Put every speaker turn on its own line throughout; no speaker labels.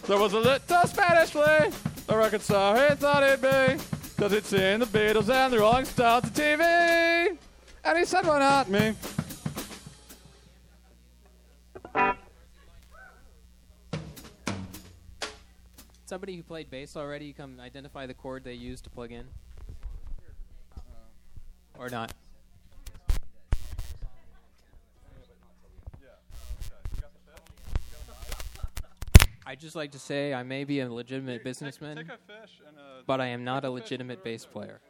There was a little Spanish flea. The record star he thought he'd be. Cause he'd seen the Beatles and the Rolling Stones on TV. And he said, why not me?
Somebody who played bass already, you come identify the chord they used to plug in. Or not. I'd just like to say I may be a legitimate businessman, but I am not a legitimate bass player.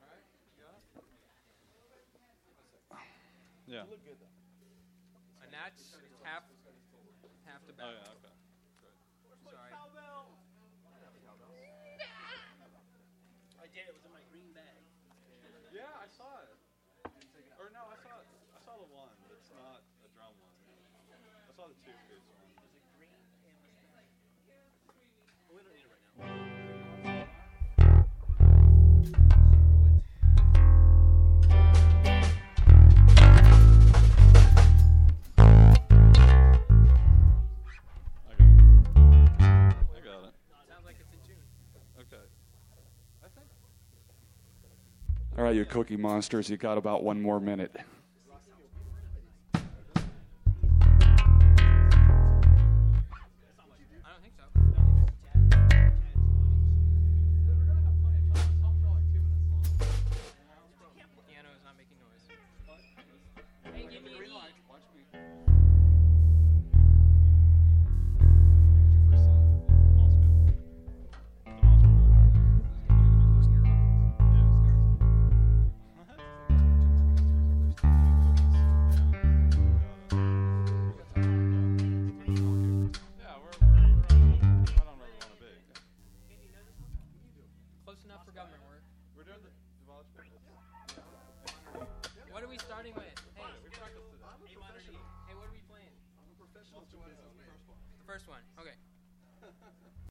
Yeah.
And that's half the battle.
Oh, yeah, okay.
Sorry.
I did. It was in my green bag.
Yeah, I saw it. Or no, I saw the one that's not a drum one. I saw the two-piece one.
Is it green canvas bag? Oh, we don't need it right now.
I got it.
Sounds like it's in tune.
Okay. I think.
All right, you cookie monsters, you got about 1 more minute.
I don't think so. Piano is not making noise. Hey, give me an E.
Watch me.
Close enough for government work.
We're doing the Devolves Pickles.
What are we starting with? Hey,
We practiced today.
hey, what are we playing?
I'm a professional.
The first one. Okay.